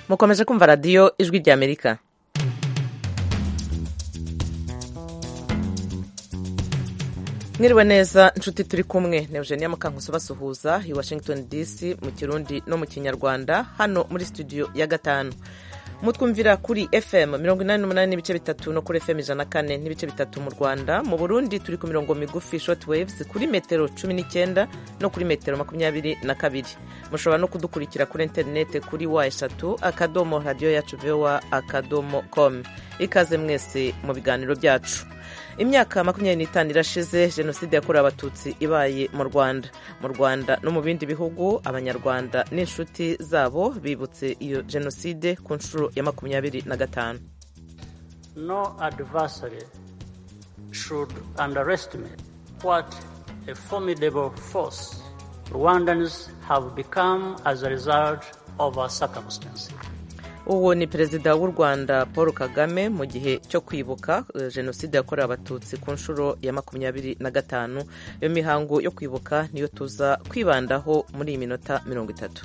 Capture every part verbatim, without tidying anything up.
mukomeje kumva radiyo ijwi rya amerika. mwiriwe neza inshuti turi kumwe na Eugenia Mukankusi basuhuza i Washington D C mu kirundi no mu kinyarwanda hano muri studio ya gatanu. Mutwumvira kuri F M mirongo inani n'umunani n'ibice bitatu no kuri F M ijana na kane n'ibice bitatu mu Rwanda. Mu Burundi turi ku mirongo migufi short waves kuri metero cumi n'icyenda no kuri metero makumyabiri na kabiri. Mushobora no kudukurikira kuri internet kuri wa eshatu akadomo radio yacu voa akadomo com. Ikaze mwese mu biganiro byacu. Imyaka makumyabiri n'itanu irashize jenoside yakorewe abatutsi ibaye mu Rwanda. Mu Rwanda no mu bindi bihugu abanyarwanda n'inshuti zabo bibutse iyo jenoside ku nshuro ya makumyabiri na gatanu. No adversary should underestimate what a formidable force Rwandans have become as a result of our circumstances. Uwo ni perezida w'u Rwanda Paul Kagame mu gihe cyo kwibuka jenoside yakorewe abatutsi ku nshuro ya makumyabiri na gatanu. Iyo mihango yo kwibuka niyo tuza kwibandaho muri iyi minota mirongo itatu.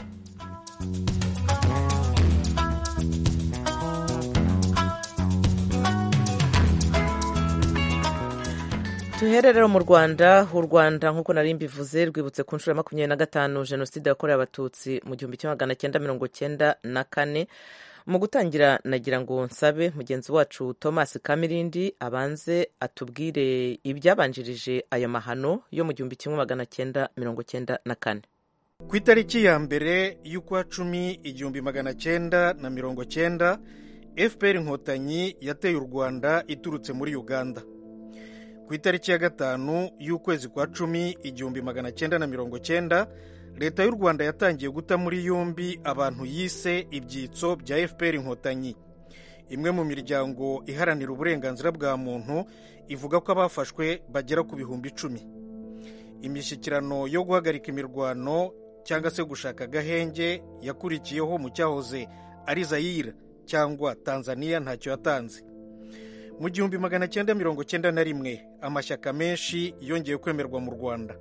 Tuhererero mu Rwanda. U Rwanda nk'uko nari mbivuze rwibutse ku nshuro ya makumyabiri na gatanu jenoside yakorewe abatutsi mu gihumbi kimwe magana cyenda mirongo cyenda na kane. Mu gutangira nagira ngo nsabe mugenzi wacu Thomas Kamirindi abanze atubwire ibyabanjirije ayo mahano yo mu gihumbi kimwe magana cyenda mirongo cyenda na kane. Ku itariki ya mbere y'ukwa cumi igihumbi magana cyenda na mirongo cyenda, F P R Inkotanyi yateye u Rwanda iturutse muri Uganda. Ku itariki ya gatanu y'ukwezi kwa cumi igihumbi magana cyenda na mirongo cyenda, leta y'u Rwanda yatangiye guta muri yombi abantu yise ibyitso bya F P R Inkotanyi. Imwe mu miryango iharanira uburenganzira bwa muntu ivuga ko abafashwe bagera ku bihumbi icumi. Imishyikirano yo guhagarika imirwano cyangwa se gushaka agahenge yakurikiyeho mu cyahoze ari Zaire cyangwa Tanzania ntacyo yatanze. Mu gihumbi magana cyenda mirongo cyenda na rimwe amashyaka menshi yongeye kwemerwa mu Rwanda.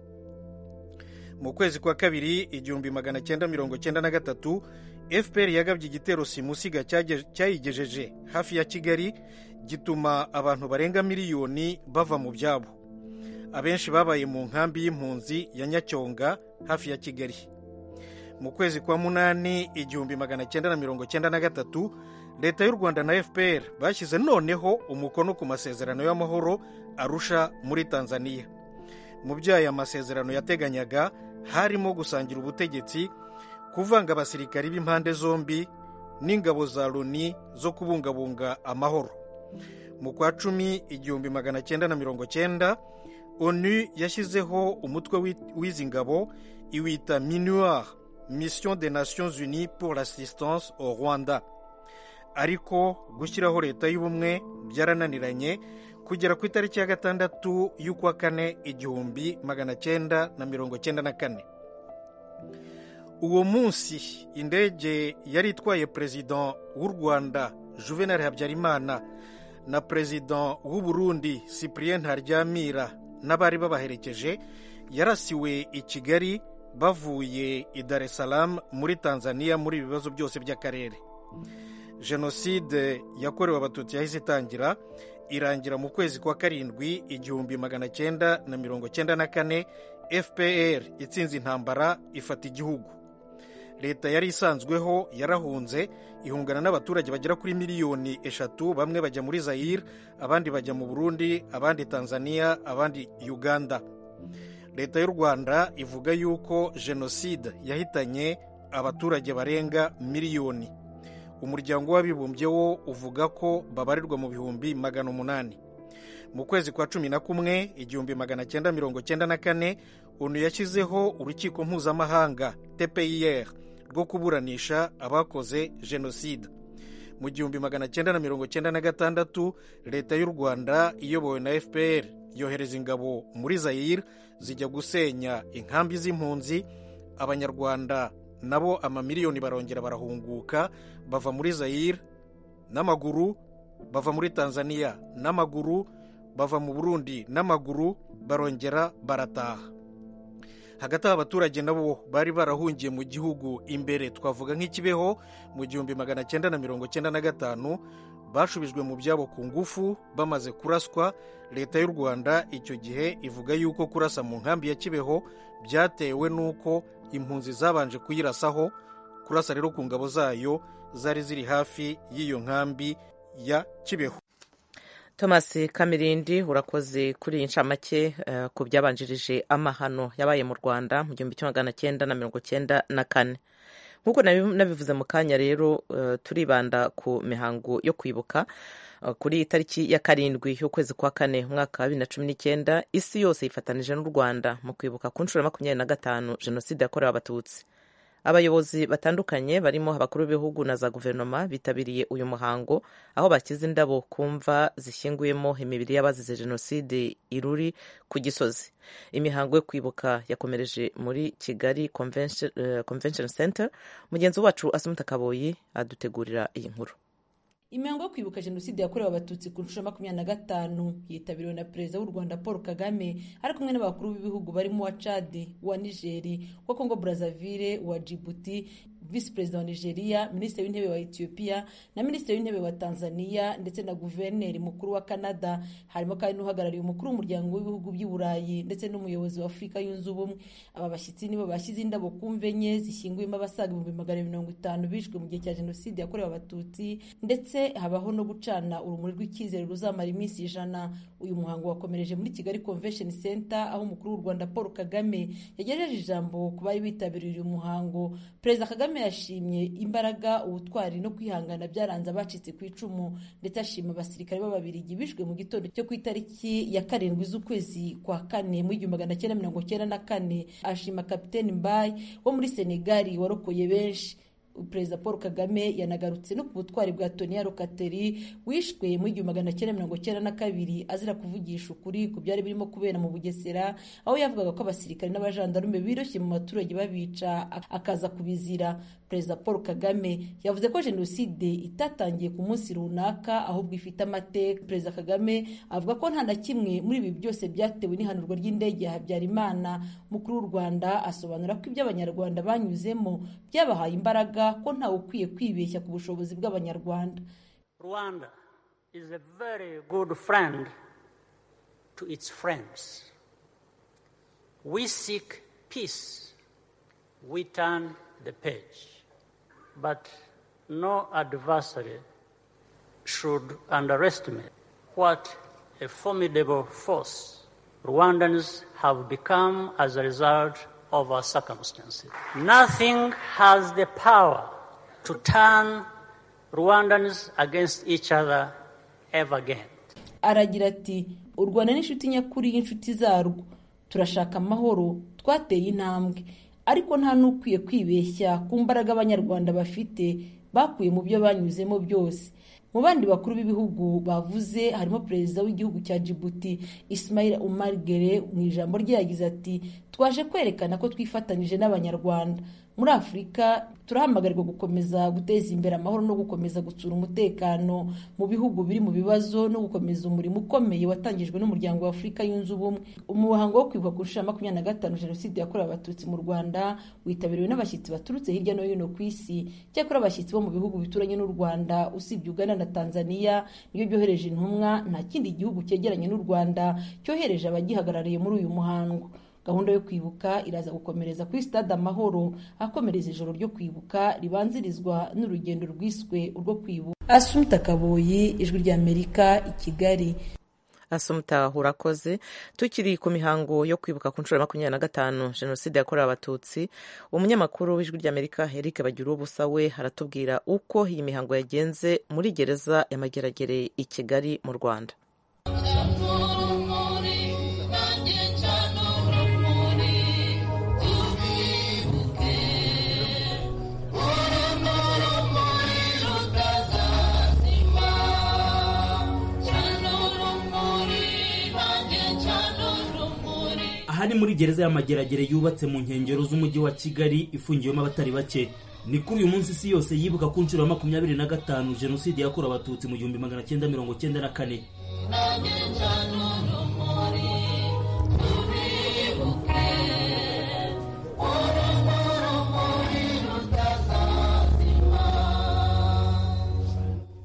Mu kwezi kwa kabiri igihumbi magana cyenda mirongo cyenda na gatatu, F P R yagabye igitero simusiga cyayigejeje hafi ya Kigali gituma abantu barenga miliyoni bava mu byabo. Abenshi babaye mu nkambi y'impunzi ya Nyacyonga hafi ya Kigali. Mu kwezi kwa munani igihumbi magana cyenda na mirongo cyenda na gatatu, leta y'u Rwanda na F P R bashyize noneho umukono ku masezerano y'amahoro Arusha muri Tanzania. Mu by'aya masezerano yateganyaga harimo gusangira ubutegetsi, kuvanga abasirikari b'impande zombi n'ingabo za Loni zo kubungabunga amahoro. Mu kwa cumi igihumbi magana cyenda na mirongo cyenda, ONU yashyizeho umutwe w'izi ngabo iwita MINUAR, Mission des Nations Unies pour l'assistance au Rwanda. Ariko gushyiraho leta y'ubumwe byarananiranye kugera ku itariki ya gatandatu y'ukwa kane igihumbi magana cyenda na mirongo cyenda na kane. Uwo munsi indege yari itwaye perezida w'u Rwanda Juvenal Habyarimana na perezida w'u Burundi Cyprien Ntaryamira n'abari babaherekeje yarasiwe i Kigali bavuye i Dar es Salaam muri Tanzania muri ibibazo byose by'akarere. Jenoside yakorewe abatutsi yahise itangira irangira mu kwezi kwa karindwi igihumbi magana cyenda na mirongo cyenda na kane. F P R itsinze intambara ifata igihugu. Leta yari isanzweho yarahunze ihungana n'abaturage bagera kuri miliyoni eshatu, bamwe bajya muri Zaire, abandi bajya mu Burundi, abandi Tanzania, abandi Uganda. Leta y'u Rwanda ivuga yuko jenoside yahitanye abaturage barenga miliyoni. Umuryango w'abibumbye wo uvuga ko babarirwa mu bihumbi magana umunani. Mu kwezi kwa cumi na kumwe igihumbi magana cyenda mirongo cyenda na kane, ONU yashyizeho urukiko mpuzamahanga T P I R rwo kuburanisha abakoze jenoside. Mu gihumbi magana cyenda na mirongo cyenda na gatandatu, leta y'u Rwanda iyobowe na F P R yohereza ingabo muri Zaire zijya gusenya inkambi z'impunzi. Abanyarwanda nabo amamiliyoni barongera barahunguka bava muri Zaire n'amaguru, bava muri Tanzania n'amaguru, bava mu Burundi n'amaguru, barongera barataha. hagati aho abaturage nabo bari barahungiye mu gihugu imbere, twavuga nk'ikibeho mu gihumbi magana cyenda na mirongo cyenda na gatanu, bashubijwe mu byabo ku ngufu bamaze kuraswa. Leta y'u Rwanda icyo gihe ivuga yuko kurasa mu nkambi ya Kibeho byatewe n'uko impunzi zabanje kuyirasaho. Kurasa rero ku ngabo zayo zari ziri hafi y'iyo nkambi ya Kibeho. Thomas Kamirindi, urakoze kuri iyi ncamake uh, ku byabanjirije amahano yabaye mu Rwanda mu gihumbi kimwe magana cyenda na mirongo cyenda na kane. Nk'uko nabivuze mu kanya rero, uh, turibanda ku mihango yo kwibuka uh, kuri itariki ya karindwi y'ukwezi kwa kane umwaka wa bibiri na cumi n'icyenda. Isi yose yifatanije n'u Rwanda mu kwibuka ku nshuro ya makumyabiri na gatanu jenoside yakorewe Abatutsi. Abayobozi batandukanye barimo abakuru b'ibihugu na za guverinoma bitabiriye uyu muhango, aho bakize indabo ku mva zishyinguyemo imibiri y'abazize jenoside iruri ku Gisozi. Imihango yo kwibuka yakomereje muri Kigali Convention, uh, Convention Center. Mugenzi wacu Asumta Kaboyi adutegurira iyi nkuru. Imihango yo kwibuka jenoside yakorewe Abatutsi ku nshuro ya makumyabiri na gatanu yitabiriwe na Perezida w'u Rwanda Paul Kagame ari kumwe n'abakuru b'ibihugu barimo wa Chad, wa Niger, wa Congo Brazzaville, wa Djibouti, Vice President wa Nigeria, Minisitiri w'Intebe wa Ethiopia na Minisitiri w'Intebe wa Tanzania ndetse na Guverineri mukuru wa Canada. Harimo kandi n'uhagarariye umukuru w'umuryango w'ibihugu by'i Burayi ndetse n'umuyobozi wa Afurika yunze ubumwe. Aba bashyitsi nibo bashyize indabo ku mva enye zishyinguyemo abasaga ibihumbi magana mirongo itanu bishwe mu gihe cya jenoside yakorewe Abatutsi, ndetse habaho no gucana urumuri rw'icyizere ruzamara iminsi ijana. Uyu muhango wakomereje muri Kigali Convention Center, aho umukuru w'u Rwanda Paul Kagame yagejeje ijambo ku bari bitabiriye uyu muhango. Perezida Kagame yashimye imbaraga, ubutwari no kwihangana byaranze abacitse ku icumu, ndetse ashima abasirikare b'Ababiligi bishwe mu gitondo cyo ku itariki ya karindwi z'ukwezi kwa kane mu igihumbi magana cyenda mirongo cyenda na kane. Ashima Kapiteni Mbaye wo muri Senegal warokoye benshi. Perezida Paul Kagame yanagarutse no ku butwari bwa Tonia Rokateri wishwe mu igihumbi magana cyenda mirongo cyenda na kabiri azira kuvugisha ukuri ku byari birimo kubera mu Bugesera, aho yavugaga ko abasirikare n'abajandarume biroshye mu baturage babica akaza kubizira. Perezida Paul Kagame yavuze ko jenoside itatangiye ku munsi runaka ahubwo ifite amateka. Perezida Kagame avuga ko nta na kimwe muri ibi byose byatewe n'ihanurwa ry'indege ya Habyarimana. Umukuru w'u Rwanda asobanura ko ibyo abanyarwanda banyuzemo byabahaye imbaraga, ko ntawe ukwiye kwibeshya ku bushobozi bw'abanyarwanda. Rwanda is a very good friend to its friends. We seek peace. We turn the page. But no adversary should underestimate what a formidable force Rwandans have become as a result of our circumstances. Nothing has the power to turn Rwandans against each other ever again. Aragira ati, u Rwanda ni inshuti nyakuri y'inshuti zarwo. Turashaka amahoro, twateye intambwe, ariko nta n'ukwiye kwibeshya ku mbaraga abanyarwanda bafite bakuye mu byo banyuzemo byose. Mu bandi bakuru b'ibihugu bavuze harimo Perezida w'igihugu cya Djibouti Ismail Omar Guelleh. Mu ijambo rye yagize ati, twaje kwerekana ko twifatanyije n'abanyarwanda muri Afurika. Turahamagarirwa gukomeza guteza imbere amahoro no gukomeza gutsura umutekano mu bihugu biri mu bibazo no gukomeza umurimo ukomeye watangijwe n'umuryango wa Afurika yunze ubumwe. Umuhango wo kwibuka ku nshuro ya makumyabiri na gatanu jenoside yakorewe Abatutsi mu Rwanda witabiriwe n'abashyitsi baturutse hirya no hino ku isi. Cyakora abashyitsi bo mu bihugu bituranye n'u Rwanda usibye Uganda na Tanzania niyo byohereje intumwa, nta kindi gihugu cyegeranye n'u Rwanda cyohereje abagihagarariye muri uyu muhango. Gahunda yo kwibuka iraza gukomereza kuri Stade Amahoro, akomereza ijoro ryo kwibuka ribanzirizwa n'urugendo rwiswe urwo kwibuka. Asumta Kaboyi, Ijwi ry'Amerika, i Kigali. Asumta, urakoze. Tukiri ku mihango yo kwibuka ku nshuro ya makumyabiri na gatanu jenoside yakorewe Abatutsi, umunyamakuru w'Ijwi ry'Amerika Eric Bagiruwubusa we haratubwira uko iyi mihango yagenze muri gereza ya Mageragere i Kigali mu Rwanda. Ahari muri gereza ya Mageragere yubatse mu nkengero z'umujyi wa Kigali ifungiwemo abatari bake. Ni kuri uyu munsi isi yose yibuka ku nshuro ya makumyabiri na gatanu jenoside yakorewe Abatutsi mu gihumbi magana cyenda mirongo cyenda na kane.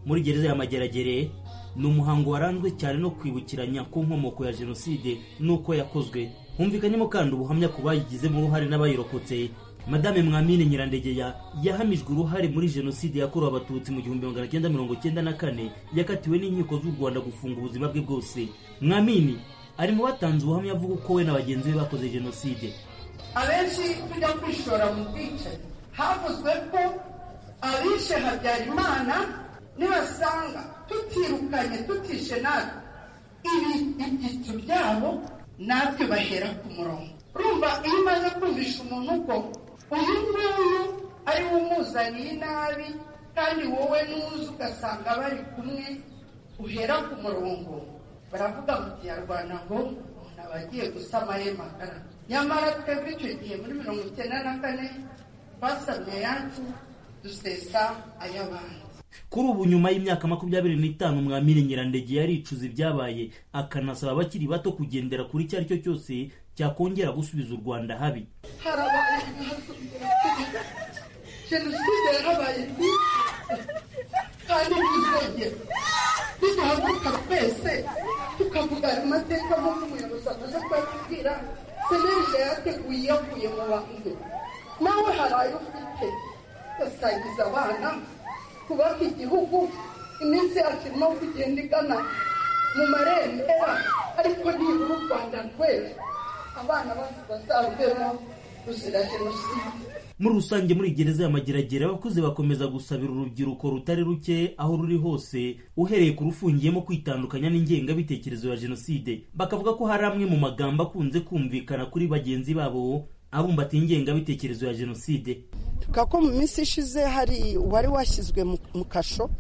muri gereza ya Mageragere ni umuhango waranzwe cyane no kwibukiranya ku nkomoko ya jenoside n'uko yakozwe. Humvikanyemo kandi ubuhamya ku bayigizemo uruhare n'abayirokotse. Madame Mwamini Nyirandegeya yahamijwe uruhare muri jenoside yakorewe abatutsi mu gihumbi magana cyenda mirongo cyenda na kane, yakatiwe n'inkiko z'u Rwanda gufunga ubuzima bwe bwose. Mwamini ari mu batanze ubuhamya avuga uko we na bagenzi be bakoze jenoside. Abenshi tujya kwishora mu bwicanyi, havuzwe ko abishe Habyarimana nibasanga tutirukanye tutishe natwe ibi ibyitso byabo natwe bahera ku murongo. Urumva iyo umaze kumvisha umuntu ko uyu nguyu ari we umuzaniye inabi kandi wowe n'uzi ugasanga bari kumwe, uhera ku murongo. Baravuga mu Kinyarwanda ngo umuntu aba agiye gusama ye magara. Nyamara twebwe icyo gihe muri mirongo icyenda na kane twasamye yacu dusesa ay'abandi. Kuri ubu nyuma y'imyaka makumyabiri n'itanu Mwamini Nyirandegeya yaricuza ibyabaye, akanasaba abakiri bato kugendera kuri icyo ari cyo cyose cyakongera gusubiza u Rwanda habi. Harabaye jenoside yarabaye kandi bizongera bigahaguruka twese tukavuga amateka nk'uko umuyobozi amaze kubabwira. Senerije yateguye yavuye mu bantu, nawe haraye ufite basangiza abana kubaka igihugu. Iminsi yacu irimo kugenda igana mu marembera, ariko nibura u Rwanda rwera abana bacu bazaruvemo ruzira jenoside. Muri rusange muri gereza ya Mageragere abakuze bakomeza gusabira urubyiruko rutari ruke aho ruri hose, uhereye ku rufungiyemo kwitandukanya n'ingengabitekerezo ya jenoside. Bakavuga ko hari amwe mu magambo akunze kumvikana kuri bagenzi babo abumbatiye ingengabitekerezo ya jenoside. Kako mu minsi ishize hari wari washyizwe mu kasho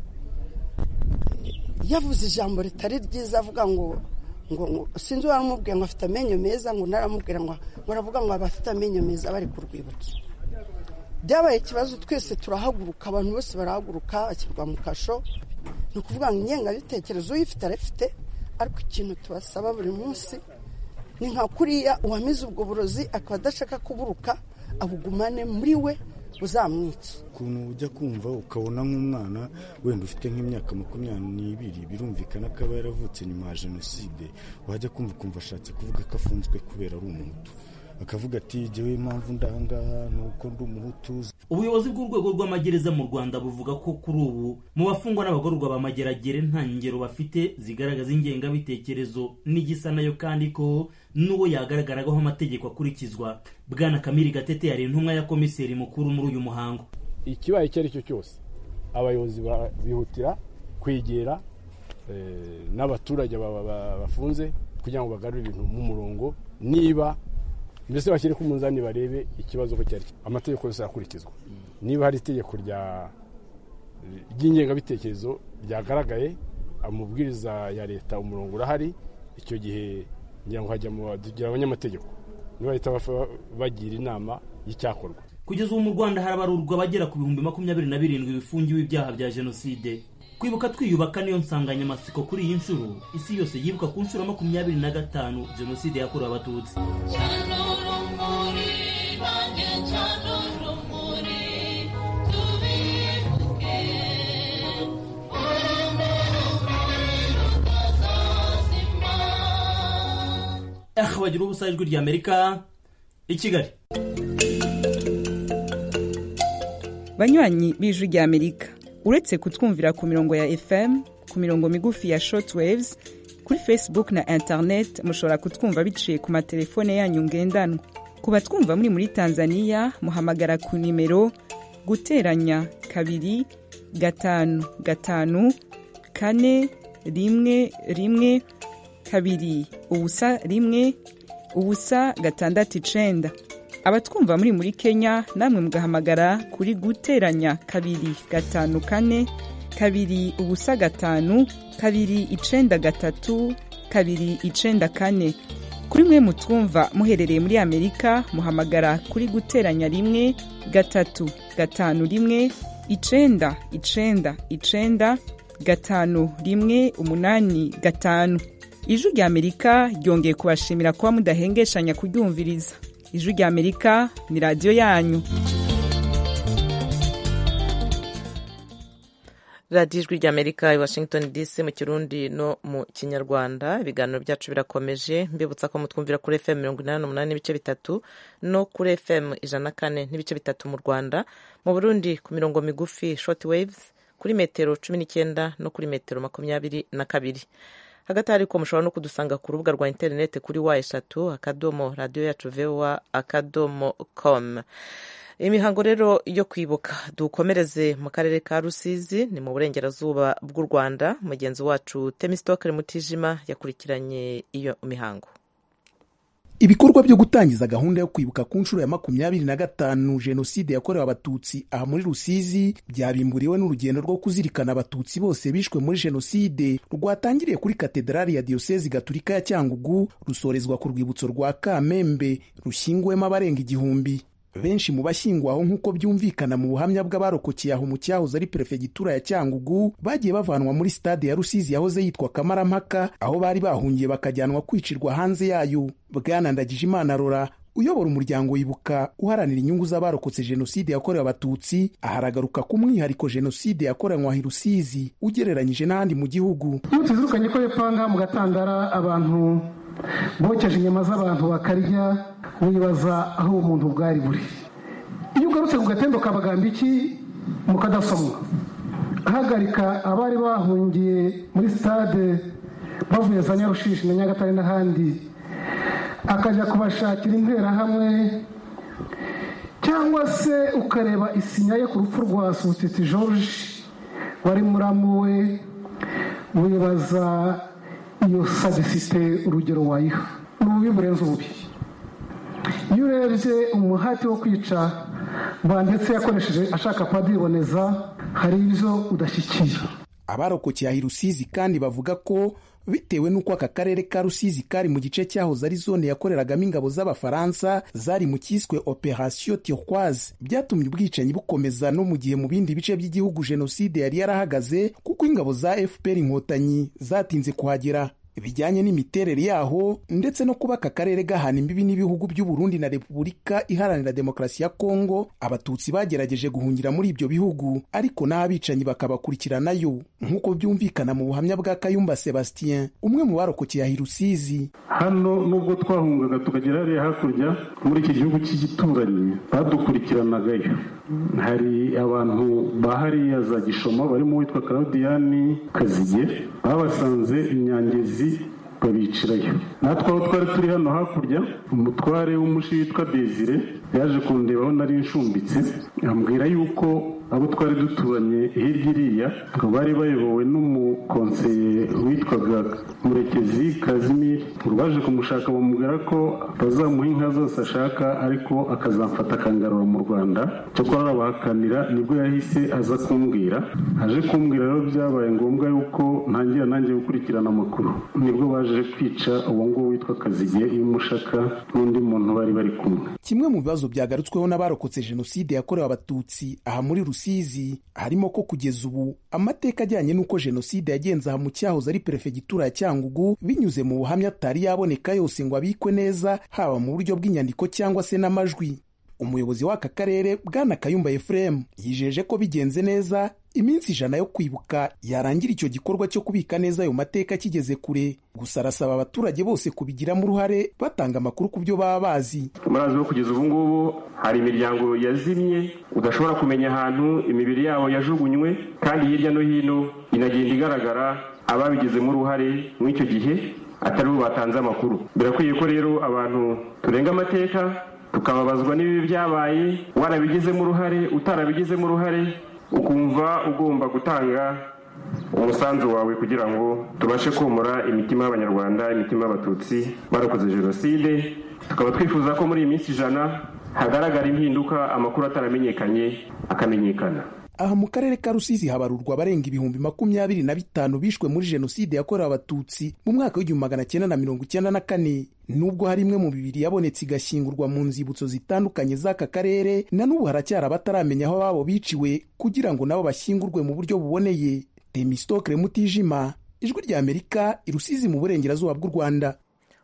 yavuze ijambo ritari ryiza, avuga ngo ngo sinzi waramubwiye ngo afite amenyo meza, ngo naramubwira ngo baravuga ngo abafite amenyo meza bari ku rwibutso. Byabaye ikibazo, twese turahaguruka, abantu bose barahaguruka, akirwa mu kasho. Ni ukuvuga ngo ingengabitekerezo uyifite arafite, ariko ikintu tubasaba buri munsi ni nka kuriya uwamize ubwo burozi akaba adashaka kuburuka, abugumane muri we uzamwica. Ukuntu ujya kumva ukabona nk'umwana wenda ufite nk'imyaka makumyabiri n'ibiri, birumvikana ko aba yaravutse nyuma ya jenoside, wajya kumva ukumva ashatse kuvuga ko afunzwe kubera ari umuhutu, akavuga ati jewe impamvu ndangaha nuko ndi umuhutu. Ubuyobozi bw'urwego rw'amagereza mu Rwanda buvuga ko kuri ubu mu bafungwa n'abagororwa ba Mageragere nta ngero bafite zigaragaza ingengabitekerezo n'igisa nayo, kandi ko n'uwo yagaragaragaho amategeko akurikizwa. Bwana Kamiri Gatete yari intumwa ya komiseri mukuru muri uyu muhango. Ikibaye icyo ari cyo cyose abayobozi bihutira kwegera n'abaturage bafunze kugira ngo bagarure ibintu mu murongo, niba mbese bashyire ku munzani barebe ikibazo ko cyari. Amategeko yose akurikizwa. Niba hari itegeko rya ry'ingengabitekerezo ryagaragaye, amubwiriza ya leta umurongo urahari, icyo gihe ngira ngo hajya mu tugira abanyamategeko niba leta bagira inama y'icyakorwa. Kugeza ubu mu Rwanda harabarurwa bagera ku bihumbi makumyabiri na birindwi bifungiwe ibyaha bya jenoside. Kwibuka twiyubaka niyo nsanganyamatsiko kuri iyi nshuro, isi yose yibuka ku nshuro makumyabiri na gatanu jenoside yakorewe abatutsi. Ah, bagira ubusa ijwi rya Amerika i Kigali. Banywanyi b'ijwi rya Amerika, uretse kutwumvira ku mirongo ya F M, ku mirongo migufi ya shortwaves, kuri Facebook na internet mushobora kutwumva biciye ku matelefone yanyu ngendanwa. Ku batwumva muri muri Tanzania muhamagara ku nimero guteranya kabiri gatanu gatanu kane rimwe rimwe kabiri ubusa rimwe ubusa gatandatu icenda. Abatwumva muri muri Kenya namwe mugahamagara kuri guteranya kabiri gatanu kane kabiri ubusa gatanu kabiri icenda gatatu kabiri icenda kane. Kuri mwe mutwumva muherereye muri Amerika muhamagara kuri guteranya rimwe gatatu gatanu rimwe icenda icenda icenda gatanu rimwe umunani gatanu. Ijwi rya Amerika ryongeye kubashimira kuba mudahengeshanya kuryumviriza. Ijwi rya Amerika ni radio yanyu. radiyo ijwi ry'amerika i washington dc mu kirundi no mu kinyarwanda. Ibiganiro byacu birakomeje, mbibutsa ko mutwumvira kuri fm mirongo inani n'umunani n'ibice bitatu no kuri fm ijana na kane n'ibice bitatu mu Rwanda. Mu Burundi ku mirongo migufi short waves kuri metero cumi n'icyenda no kuri metero makumyabiri na kabiri. Hagati ariko mushobora no kudusanga ku rubuga rwa interineti kuri wa eshatu akadomo radiyo yacu voa akadomo com. Imihango rero yo kwibuka dukomereze mu karere ka Rusizi, ni mu burengerazuba bw'u Rwanda. Mugenzi wacu Temistokere Mutijima yakurikiranye iyo mihango. Ibikorwa byo gutangiza gahunda yo kwibuka ku nshuro ya makumyabiri na gatanu jenoside yakorewe abatutsi aha muri Rusizi byabimburiwe n'urugendo rwo kuzirikana abatutsi bose bishwe muri jenoside rwatangiriye kuri katedrali ya Diocese Gatolika ya Cyangugu rusorezwa ku rwibutso rwa Kamembe rushyinguwemo abarenga igihumbi. Benshi mu bashyingwaho nk'uko byumvikana mu buhamya bw'abarokokeye aho mu cyahoze ari perefegitura ya Cyangugu bagiye bavanwa muri stade ya Rusizi yahoze yitwa Kamarampaka, aho bari bahungiye bakajyanwa kwicirwa hanze yayo. Bwana Ndagijimana Rora uyobora umuryango wibuka uharanira inyungu z'abarokotse jenoside yakorewe abatutsi aharagaruka ku mwihariko jenoside yakoranywe i Rusizi ugereranyije n'ahandi mu gihugu. Iyo tuzirukanye ko yepanga mu gatandara abantu bokeje inyama z'abantu bakarya, wibaza aho umuntu bwari buri. Iyo ugarutse ku gatendo kabagamba iki mukadasomwa, ahagarika abari bahungiye muri stade bavuye za Nyarushishi na Nyagatare n'ahandi, akajya kubashakira interahamwe, cyangwa se ukareba isinya ye ku rupfu rwa Sutiti George wari muramuwe, wibaza iyo sadisite urugero wayiha n'ububi burenze ububi. Iyo urebye umuhati wo kwica bandetse yakoresheje ashaka kuhadiboneza hari ibyo udashyikiye. Abarokokeye i Rusizi kandi bavuga ko bitewe n'uko aka karere ka Rusizi kari mu gice cyahoze ari zone yakoreragamo ingabo z'Abafaransa zari mu cyiswe Operation Turquoise, byatumye ubwicanyi bukomeza no mu gihe mu bindi bice by'igihugu jenoside yari yarahagaze kuko ingabo za F P R Inkotanyi zatinze kuhagera. Bijyanye n'imiterere yaho ndetse no kuba aka karere gahana imbibi n'ibihugu by'u Burundi na Repubulika Iharanira Demokarasi ya Kongo, abatutsi bagerageje guhungira muri ibyo bihugu ariko n'abicanyi bakabakurikiranayo nk'uko byumvikana mu buhamya bwa Kayumba Sebastien, umwe mu barokokeye i Rusizi. Hano nubwo twahungaga tukagera hariya hakurya muri iki gihugu cy'igituranyi badukurikiranagayo. Hari abantu bahariya za Gishoma barimo witwa Claudiani Kazige babasanze Inyangezi babicirayo. Natwe aho twari turi hano hakurya, umutware w'umushi witwa Desire yaje kundebaho nari nshumbitse, ambwira yuko abo twari duturanye hirya iriya bari bayobowe n'umukonseye witwaga Murekezi Kazimir, baje kumushaka bamubwira ko bazamuha inka zose ashaka ariko akazamfata akangarura mu Rwanda. Cyokora arabahakanira, nibwo yahise aza kumbwira. Aje kumbwira rero byabaye ngombwa yuko ntangira nanjye gukurikirana amakuru, nibwo baje kwica uwo nguwo witwa Kazige y'umushaka n'undi muntu bari bari kumwe. Kimwe mu bibazo byagarutsweho n'abarokotse jenoside yakorewe abatutsi aha muri Rusizi harimo ko kugeza ubu amateka ajyanye n'uko jenoside yagenze aha mu cyahoze ari perefegitura ya Cyangugu binyuze mu buhamya atari yaboneka yose ngo abikwe neza, haba mu buryo bw'inyandiko cyangwa se n'amajwi. Umuyobozi w'aka karere Bwana Kayumba Ephraim yijeje ko bigenze neza iminsi ijana yo kwibuka yarangira icyo gikorwa cyo kubika neza ayo mateka kigeze kure. Gusa arasaba abaturage bose kubigiramo uruhare batanga amakuru ku byo baba bazi. Murazi ko kugeza ubu ngubu hari imiryango yazimye udashobora kumenya ahantu imibiri yabo yajugunywe, kandi hirya no hino inagenda igaragara ababigizemo uruhare muri icyo gihe atari bo batanze amakuru. Birakwiye ko rero abantu turenga amateka tukababazwa n'ibibi byabaye, warabigizemo uruhare utarabigizemo uruhare, ukumva ugomba gutanga umusanzu wawe kugira ngo tubashe komora imitima y'Abanyarwanda, imitima y'Abatutsi barokoze jenoside. Tukaba twifuza ko muri iyi minsi ijana hagaragara impinduka, amakuru ataramenyekanye akamenyekana. Aha mu karere ka Rusizi habarurwa abarenga ibihumbi makumyabiri na bitanu bishwe muri jenoside yakorewe abatutsi mu mwaka w'igihumbi magana cyenda na mirongo icyenda na kane. Nubwo hari imwe mu bibiri yabonetse igashyingurwa mu nzibutso zitandukanye z'aka karere, na n'ubu haracyari abataramenya aho babo biciwe kugira ngo nabo bashyingurwe mu buryo buboneye. Temistokere Mutijima, Ijwi ry'Amerika, i Rusizi mu burengerazuba bw'u Rwanda.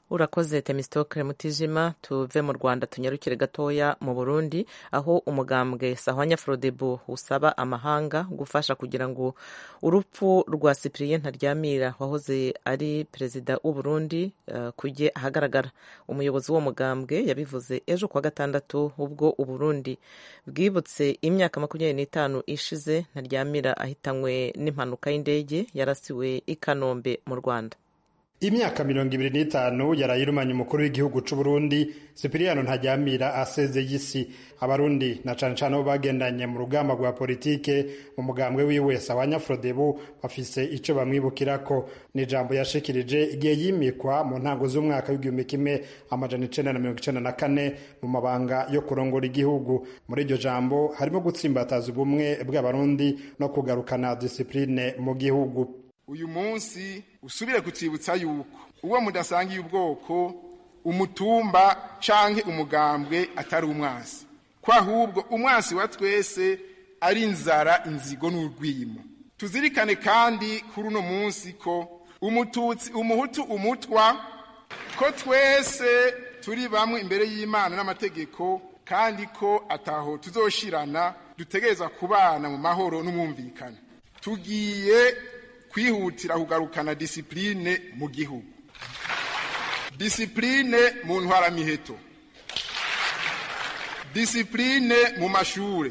urakoze Temistokle Mutijima. Tuve mu Rwanda tunyarukire gatoya mu Burundi, aho umugambwe Sahwanya Frodebu usaba amahanga gufasha kugira ngo urupfu rwa Cyprien Ntaryamira wahoze ari perezida w'u Burundi uh, kujye ahagaragara. Umuyobozi w'uwo mugambwe yabivuze ejo kuwa gatandatu ubwo u Burundi bwibutse imyaka makumyabiri n'itanu ishize Ntaryamira ahitanywe n'impanuka y'indege yarasiwe i Kanombe mu Rwanda. Imyaka mirongo ibiri n'itanu yarayirumanye umukuru w'igihugu c'u Burundi Cyprien Ntaryamira asezeye isi. Abarundi na cane cane abo bagendanye mu rugamba rwa politike mu mugambwe wiwe Sahwanya Frodebu bafise ico bamwibukirako. Ni ijambo yashikirije igihe yimikwa mu ntango z'umwaka w'igihumbi kimwe amajana icenda na mirongo icenda na kane mu mabanga yo kurongora igihugu. Muri iryo jambo harimo gutsimbataza ubumwe bw'abarundi no kugarukana discipline mu gihugu. Uyu munsi usubire kutsibutsa yuko uwo mudasangiye ubwoko, umutumba canke umugambwe atari umwansi, ko ahubwo umwansi wa twese ari inzara, inzigo n'urwimo. Tuzirikane kandi kuri uno munsi ko umututsi, umuhutu, umutwa, ko twese turi bamwe imbere y'Imana n'amategeko, kandi ko ataho tuzoshirana, dutegereza kubana mu mahoro n'umwumvikana. Tugiye kwihutira kugarukana discipline mu gihugu, discipline mu ntwaramiheto, discipline mu mashure,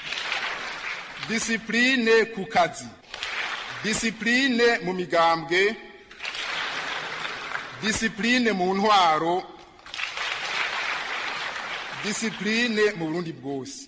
discipline ku kazi, discipline mu migambwe, discipline mu ntwaro, discipline mu Burundi bwose.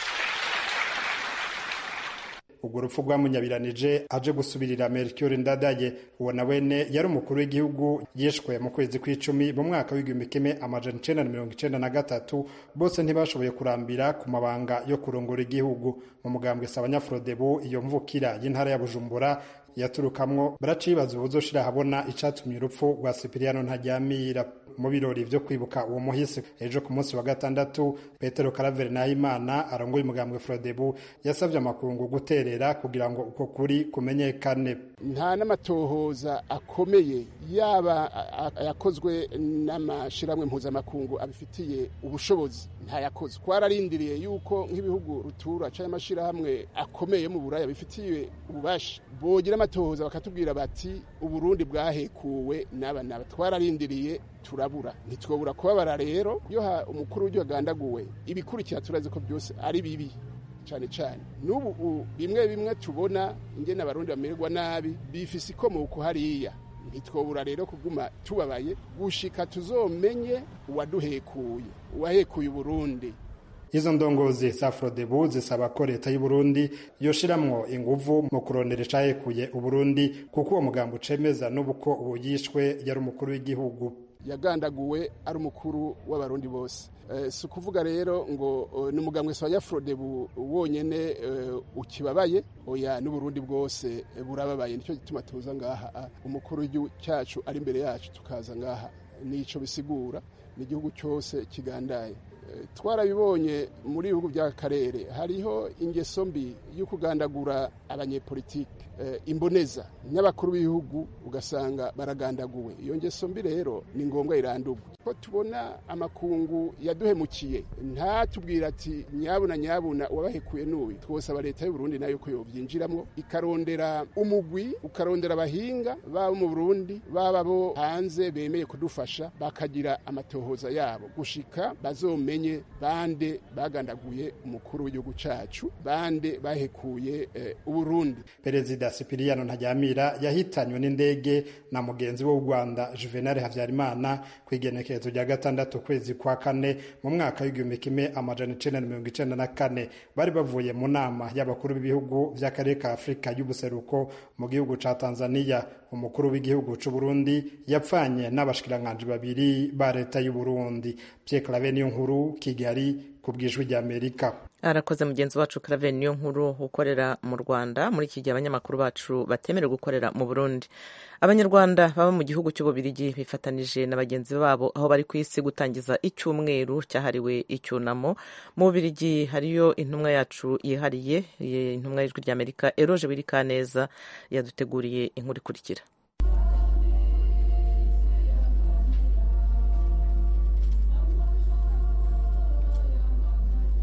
Urwo rupfu rwamunyabiranije aje gusubirira Melchior Ndadaye. Uwo na wene yari umukuru w'igihugu yishwe mu kwezi kw'icumi mu mwaka w'igihumbi kimwe amajana icenda na mirongo icenda na gatatu. Bose ntibashoboye kurambira ku mabanga yo kurongora igihugu. Mu mugambwe Sahwanya Frodebu iyo mvukira y'intara ya Bujumbura yaturukamwo baracibaza ubuzoshira habona icatumye urupfu rwa Cyprien Ntaryamira. Mu birori vyo kwibuka uwo muhisi ejo ku munsi wa gatandatu, Petero Karaveri Nahimana arongoye umugambwe Frodebu yasavye amakungu guterera kugira ngo uko kuri kumenyekane. Nta n'amatohoza akomeye yaba yakozwe n'amashiramwe mpuzamakungu abifitiye ubushobozi nta yakoze. Twararindiriye yuko nk'ibihugu rutura cyangwa amashirahamwe akomeye mu Buraya bifitiye ububasha bogira amatohoza bakatubwira bati Uburundi bwahekuwe n'aba naba. Twararindiriye turabura, ntitwobura kubabara. Rero iyo umukuru w'iryo gandaguwe ibikurikira turazi ko byose ari bibi cyane cyane. N'ubu bimwe bimwe tubona ingene abarundi bamererwa nabi bifise ikomoka hariya. Ntitwobura rero kuguma tubabaye gushika tuzomenye uwaduhekuye, uwahekuye Uburundi. Izo ndongozi za Frodebu zisaba ko leta y'u Burundi yoshiramwo inguvu mu kurondera icahekuye Uburundi, kuko uwo mugambo ucemeza n'ubuko uwo yishwe yari umukuru w'igihugu. Yagandaguwe ari umukuru w'abarundi bose. E, si ukuvuga rero ngo uh, ni umugambwe Sahwanya Frodebu wonyene uh, ukibabaye, oya n'Uburundi bwose uh, burababaye. Nicyo gituma tuza ngaha uh, umukuru w'igihugu cyacu ari imbere yacu tukaza ngaha. Nico bisigura n'igihugu cyose kigandaye. Uh, twarabibonye muri bihugu by'akarere hariho ingeso mbi yo kugandagura abanyepolitike, uh, imboneza n'abakuru b'ibihugu ugasanga baragandaguwe. Iyo ngeso mbi rero ni ngombwa irandurwe. Ko tubona amakungu yaduhemukiye ntatubwira ati nyabuna nyabuna wabahekuye n'uyu, twosaba leta y'u Burundi nayo ko yovyinjiramo ikarondera umugwi, ukarondera abahinga baba mu Burundi baba bo hanze bemeye kudufasha, bakagira amatohoza yabo gushika bazomenye bande bagandaguye umukuru w'igihugu cacu, bande bahekuye eh, Uburundi. Perezida Cyprien Ntaryamira yahitanywe n'indege na mugenzi we w'u Rwanda Juvenal Havyarimana kwigenekerezo rya gatandatu kwezi kwa kane mu mwaka w'igihumbi kimwe amajana icenda na mirongo icenda na kane. Bari bavuye mu nama y'abakuru b'ibihugu vy'akarere ka Afrika y'ubuseruko mu gihugu ca Tanzania. Umukuru w'igihugu c'u Burundi yapfanye n'abashikiranganje babiri ba leta y'u Burundi. Pierre Claver Niyonkuru, Kigali, ku bw'ijwi ry'Amerika. Arakoze mugenzi wacu Claver Niyonkuru ukorera mu Rwanda. Muri iki gihe abanyamakuru bacu batemerewe gukorera mu Burundi. Abanyarwanda baba mu gihugu cy'Ububirigi bifatanije na bagenzi babo aho bari ku isi gutangiza icyumweru cyahariwe icyunamo. Mu Bubirigi hariyo intumwa yacu yihariye, intumwa y'ijwi ry'Amerika Eroje Wirikaneza yaduteguriye inkuru ikurikira.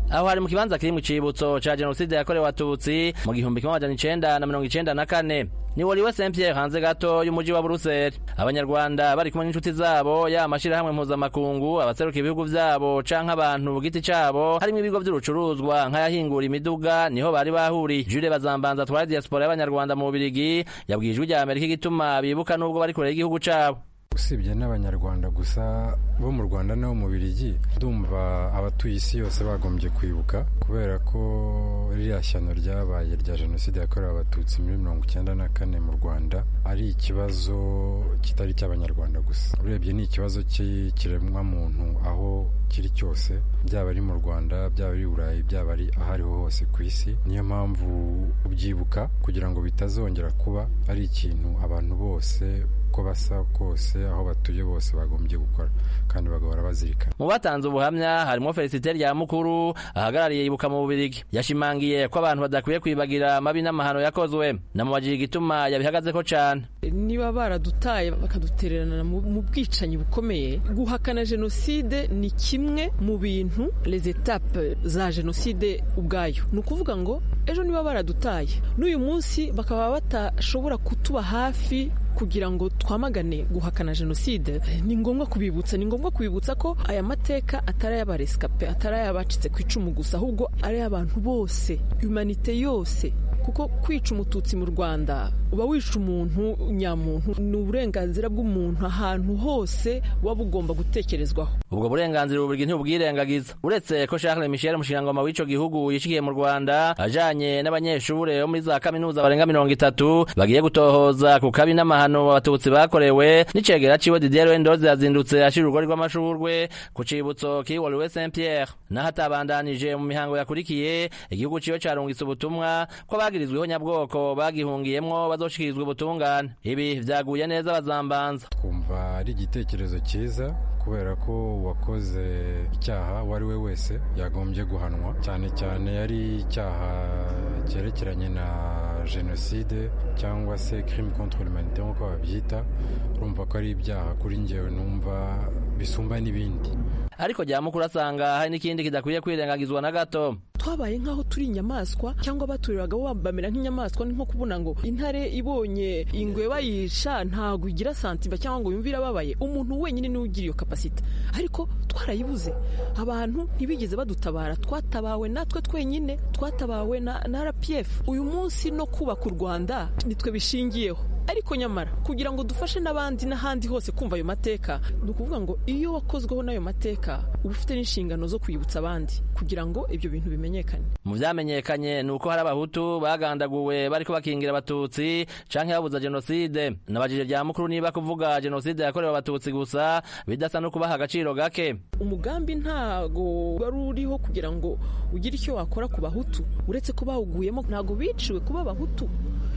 aho hari mu kibanza kiri mu cibutso ca jenoside yakorewe abatutsi mu gihumbi kimwe amajana icenda na mirongo icenda na kane. Ni woliwe Saint Pierre hanze gato y'umuji wa Buruseli. Abanyarwanda bari kumwe n'inshuti zabo ya mashirahamwe mpuzamakungu, abaseruka ibihugu vyabo canke abantu ku giti cabo, harimo ibigo vy'urucuruzwa nk'ayahingura imiduga, niho bari bahuri. Jules Bazambanza twari diaspora y'abanyarwanda mu Bubiligi yabwiye ijwi rya Amerika igituma bibuka nubwo bari kure y'igihugu cabo. Usibye n'abanyarwanda gusa bo mu Rwanda no mu Bubiligi, ndumva abatuye isi yose bagombye kwibuka kubera ko ririya shyano ryabaye rya jenoside yakorewe abatutsi muri mirongo icyenda na kane mu Rwanda ari ikibazo kitari cy'abanyarwanda gusa. Urebye ni ikibazo cy'ikiremwa muntu aho kiri cyose, byaba ari mu Rwanda, byaba ari Burayi, byaba ari ahariho hose ku isi. Niyo mpamvu ubyibuka kugira ngo bitazongera kuba ari ikintu abantu bose ko basa kose aho batuye bose bagombye gukora kandi bagahora bazirikana. Mu batanze ubuhamya harimo Felicite Ryamukuru ahagarariye Ibuka mu Bubiligi, yashimangiye ko abantu badakwiye kwibagira amabi n'amahano yakozwe, namubajije igituma yabihagazeko cane. Niba baradutaye bakadutererana mu bwicanyi bukomeye, guhakana jenoside ni kimwe mu bintu les étapes za jenoside ubwayo. Ni ukuvuga ngo ejo niba baradutaye n'uyu munsi bakaba batashobora kutuba hafi kugira ngo twamagane guhakana jenoside, ni ngombwa kubibutsa ni ngombwa kubibutsa ko aya mateka atari ay'abarescape, atari ay'abacitse ku icumu gusa, ahubwo ari abantu bose, humanite yose. Kuko kwica umututsi mu Rwanda uba wica umuntu nyamuntu, ni uburenganzira bw'umuntu ahantu hose waba ugomba gutekerezwaho. Ubwo burenganzira Ububiligi ntibubwirengagiza, uretse ko Charles Michel umushingangoma w'ico gihugu yishikiye mu Rwanda ajanye n'abanyeshure bo muri za kaminuza barenga mirongo itatu bagiye gutohoza ku kabi n'amahano abatutsi bakorewe. N'icegera ciwe Didier Wendoze yazindutse ashira urugori rw'amashurwe ku cibutso kiri woliwe Saint Pierre. Naho atabandanije mu mihango yakurikiye, igihugu ciwe carungitse ubutumwa ko bagirizweho nyabwoko bagihungiyemwo bazoshikirizwa ubutungane. Ibi vyaguye neza Bazambanza. Twumva ari igitekerezo cyiza kubera ko uwakoze icyaha uwo ari we wese yagombye guhanwa, cyane cyane yari icyaha cyerekeranye na jenoside cyangwa se crime contre l'humanité nk'uko babyita. Urumva ko ari ibyaha kuri njyewe numva bisumba n'ibindi. Ariko Ryamukuru asanga hari n'ikindi kidakwiye kwirengagizwa na gato. Twabaye nk'aho turi inyamaswa cyangwa baturiraga bambamira nk'inyamaswa, ni nko kubona ngo intare ibonye ingwe bayisha ntago igira santima cyangwa ngo yumvira babaye. Umuntu wenyine niwe ugira iyo capacity, ariko twarayibuze. Abantu ntibigeze badutabara, twatabawe natwe twenyine, twatabawe na, na R P F. Uyu munsi no kubaka u Rwanda nitwe bishingiyeho, ariko nyamara kugira ngo dufashe n'abandi n'ahandi hose kumva ayo mateka, ni ukuvuga ngo iyo wakozweho n'ayo mateka uba ufite n'inshingano zo kwibutsa abandi kugira ngo ibyo bintu bimenyekane. Mu vyamenyekanye ni uko hari abahutu bagandaguwe bariko bakingira abatutsi canke babuza jenoside. Nabajije Ryamukuru niba kuvuga jenoside yakorewe abatutsi gusa bidasa no kubaha agaciro gake. Umugambi ntago wari uriho kugira ngo ugire icyo wakora ku bahutu, uretse ko bawuguyemo. Ntago biciwe kuba abahutu,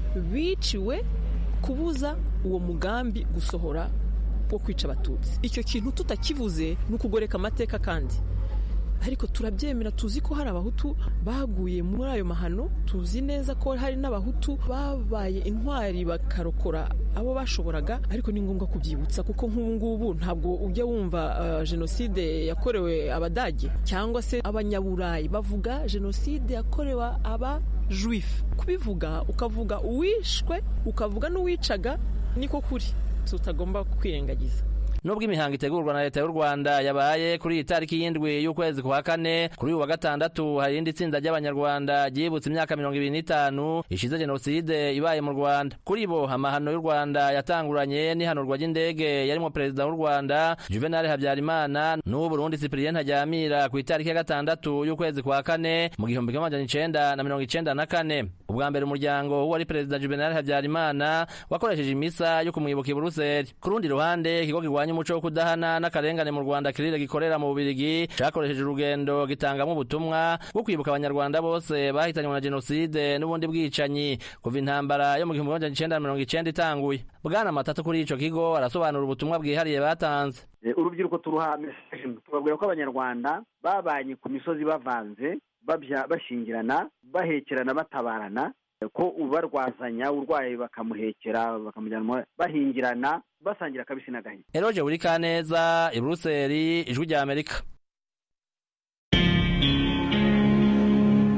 biciwe kubuza uwo mugambi gusohora wo kwica abatutsi. Icyo kintu tutakivuze ni ukugoreka amateka, kandi ariko turabyemera, tuzi ko hari abahutu baguye muri ayo mahano, tuzi neza ko hari n'abahutu babaye intwari bakarokora abo bashoboraga, ariko ni ngombwa kubyibutsa kuko nk'ubu ngubu ntabwo ujya wumva uh, jenoside yakorewe abadage cyangwa se abanyaburayi bavuga jenoside yakorewe aba juif. Kubivuga ukavuga uwishwe ukavuga n'uwicaga, niko kuri tutagomba kwirengagiza. Nubwo imihango itegurwa na leta y'u Rwanda yabaye kuri iyi tariki y'indwi y'ukwezi kwa kane, kuri uyu wa gatandatu hari indi tsinda ry'abanyarwanda ryibutse imyaka mirongo ibiri n'itanu ishize jenoside ibaye mu Rwanda. Kuri bo amahano y'u Rwanda yatanguranye n'ihanurwa ry'indege yarimo perezida w'u Rwanda Juvenal Habyarimana n'ubu Burundi Cyprien Ntaryamira ku itariki ya gatandatu y'ukwezi kwa kane mu gihumbi kimwe amajana icenda na mirongo icenda na kane. Ubwa mbere umuryango w'uwari perezida Juvenal Habyarimana wakoresheje imisa yo kumwibuka i Buruseli. Ku rundi ruhande ikigo kirwanya umuco wo kudahana n'akarengane mu Rwanda kirire gikorera mu Bubiligi cyakoresheje urugendo gitangamo ubutumwa bwo kwibuka abanyarwanda bose bahitanywe na jenoside n'ubundi bwicanyi kuva intambara yo mu gihumbi kimwe amajana icenda na mirongo icenda itanguye. Bwana Matata kuri ico kigo arasobanura ubutumwa bwihariye batanze. Urubyiruko turuhame tubabwira ko abanyarwanda babanye ku misozi bavanze, babya bashingirana, bahekerana, batabarana, ko ubarwazanya urwaye bakamuhekera bakamujyana bahingirana basangira kabisi n'agahinda. Eroje Burikaneza i Buruseli, Ijwi rya Amerika.